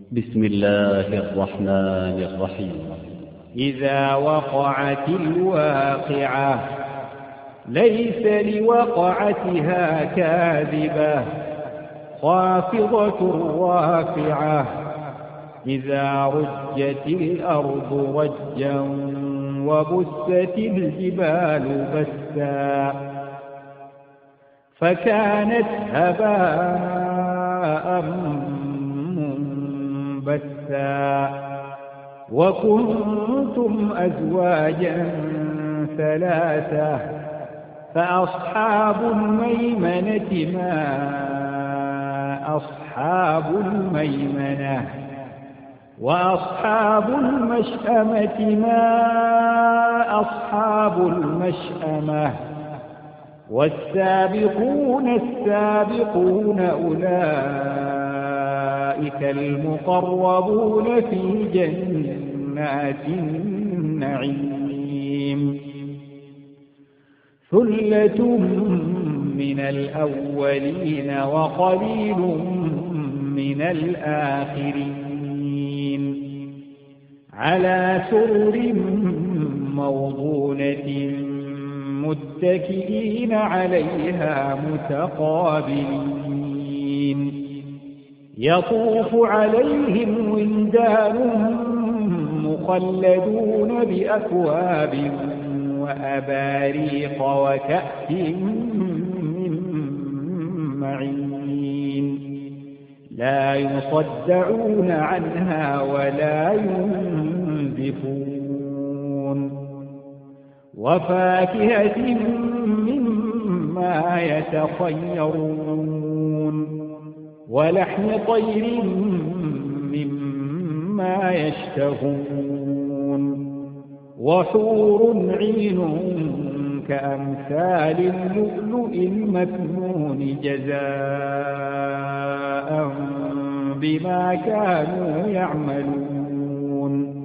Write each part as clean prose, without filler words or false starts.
بسم الله الرحمن الرحيم. إذا وقعت الواقعة ليس لوقعتها كاذبة خافضة رافعة إذا رجت الأرض رجا وبست الجبال بسا فكانت هباء منبثا وكنتم أزواجا ثلاثة فأصحاب الميمنة ما أصحاب الميمنة وأصحاب المشأمة ما أصحاب المشأمة والسابقون السابقون أولئك المقربون في جنات النعيم ثلة من الأولين وقليل من الآخرين على سرر موضونة متكئين عليها متقابلين يطوف عليهم ولدان مخلدون بأكواب وأباريق وكأس من معين لا يصدعون عنها ولا ينزفون وفاكهة مما يتخيرون ولحم طير مما يشتهون وحور عين كأمثال اللؤلؤ المكنون جزاء بما كانوا يعملون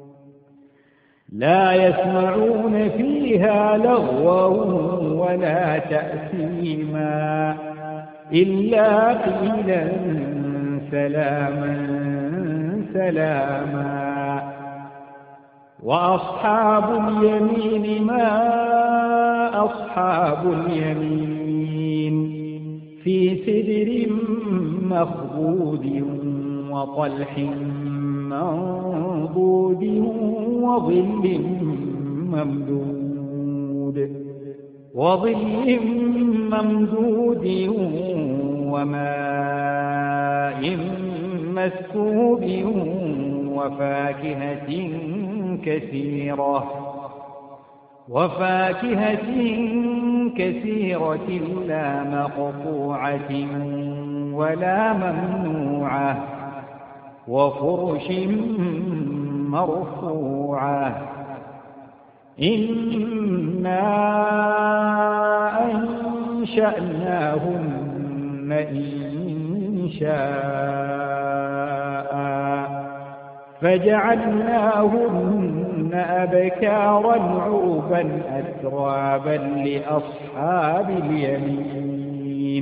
لا يسمعون فيها لغوا ولا تأثيما إلا قيلا سلاما سلاما وأصحاب اليمين ما أصحاب اليمين في سدر مخضود وطلح منضود وظل ممدود وماء مسكوب وفاكهة كثيرة لا مقطوعة ولا ممنوعة وفرش مرفوعة إنا أنشأناهن إنشاء فجعلناهن أبكارا عربا أترابا لأصحاب اليمين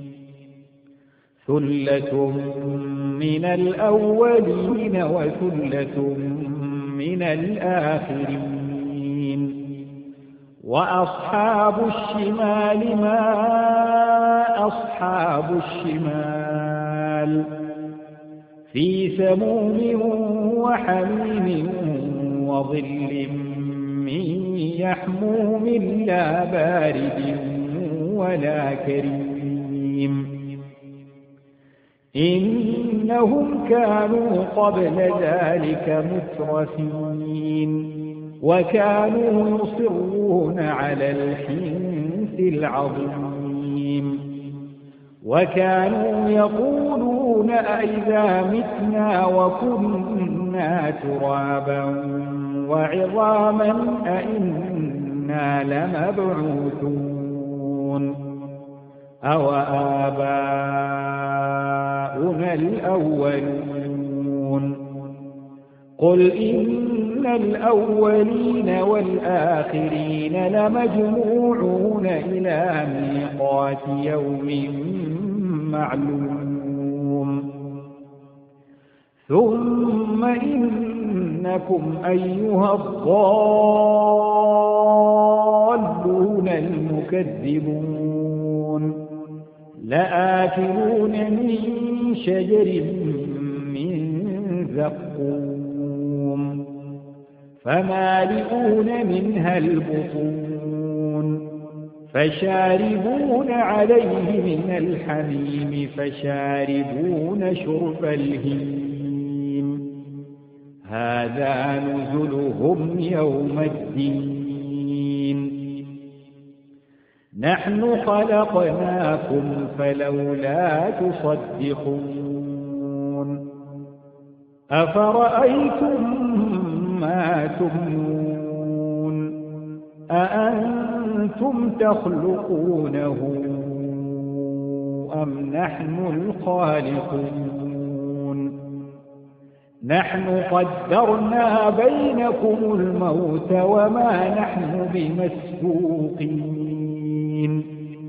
ثلة من الأولين وثلة من الآخرين وأصحاب الشمال ما أصحاب الشمال في سموم وحميم وظل من يحموم لا بارد ولا كريم إنهم كانوا قبل ذلك مترفين وكانوا يصرون على الحنث العظيم وكانوا يقولون أئذا متنا وكنا ترابا وعظاما أئنا لمبعوثون أو آباؤنا الأولون قل إن الأولين والآخرين لمجموعون إلى ميقات يوم معلوم ثم إنكم أيها الضالون المكذبون لآكلون من شجر من زقوم فمالئون منها البطون فشاربون عليه من الحميم فشاربون شرب الهيم هذا نزلهم يوم الدين نحن خلقناكم فلولا تصدقون أفرأيتم ما تمنون أأنتم تخلقونه أم نحن الخالقون نحن قدرنا بينكم الموت وما نحن بمسبوقين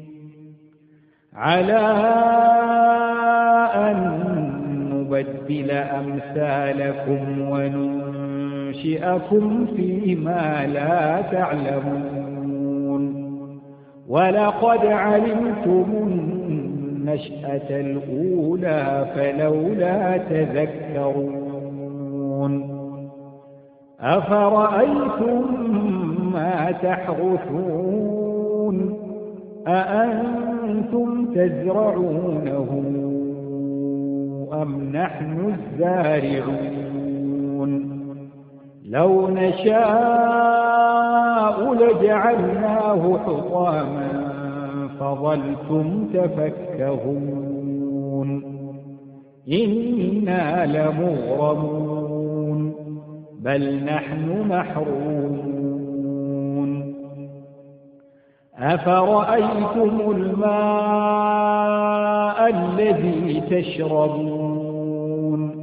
على أن نبدل أمثالكم وننشئكم فيما لا تعلمون ولقد علمتم النشأة الأولى فلولا تذكرون أفرأيتم ما تحرثون أأنتم تزرعونه أم نحن الزارعون لو نشاء لجعلناه حطاما فظلتم تفكهون إنا لمغرمون بل نحن محرومون أفرأيتم الماء الذي تشربون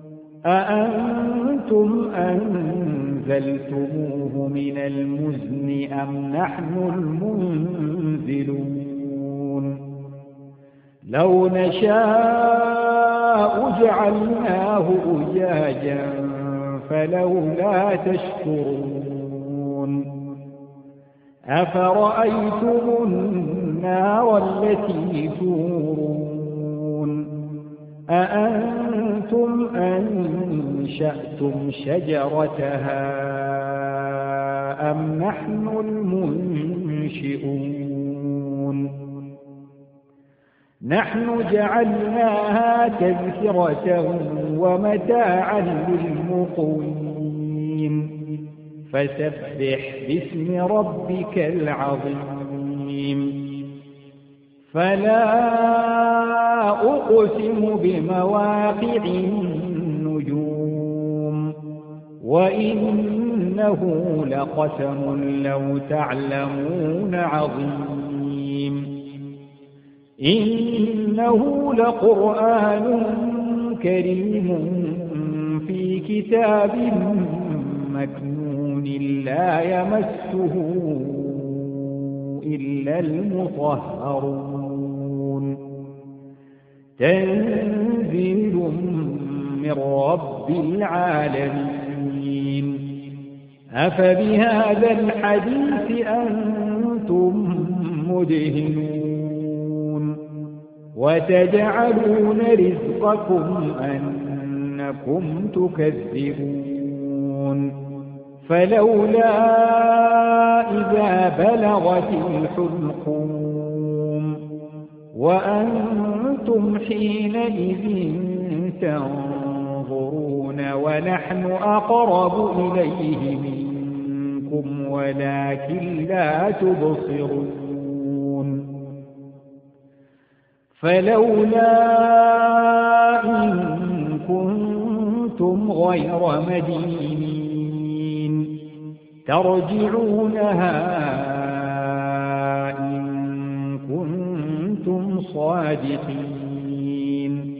أأنتم أنزلتموه من المزن أم نحن المنزلون لو نشاء جعلناه أجاجا فلولا تشكرون أفرأيتم النار التي تورون أأنتم أنشأتم شجرتها أم نحن المنشئون نحن جعلناها تذكرة ومتاعا للمقوين فسبح باسم ربك العظيم فلا أقسم بمواقع النجوم وإنه لقسم لو تعلمون عظيم إنه لقرآن كريم في كتاب مكنون لا يمسه إلا المطهرون تنزيل من رب العالمين أفبهذا الحديث أنتم مدهنون وتجعلون رزقكم أنكم تكذبون فلولا إذا بلغت الحلقوم وأنتم حينئذ تنظرون ونحن أقرب إليه منكم ولكن لا تبصرون فلولا إن كنتم غير مدينين ترجعونها إن كنتم صادقين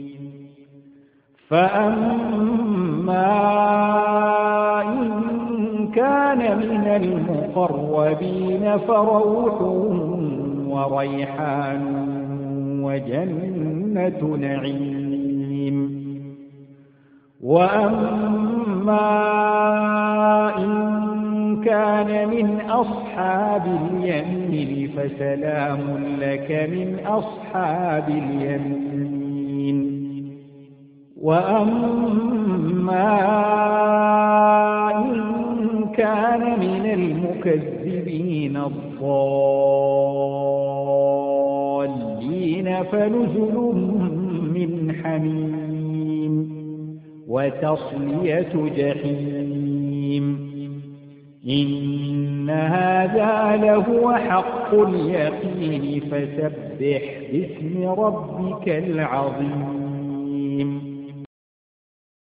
فأما إن كان من المقربين فروح وريحان وجنة نعيم وأما إن كان من أصحاب اليمين فسلام لك من أصحاب اليمين. وأما إن كان من المكذبين الضالين فنزل من حميم وتصلية جحيم. إن هذا لهو حق اليقين فسبح باسم ربك العظيم.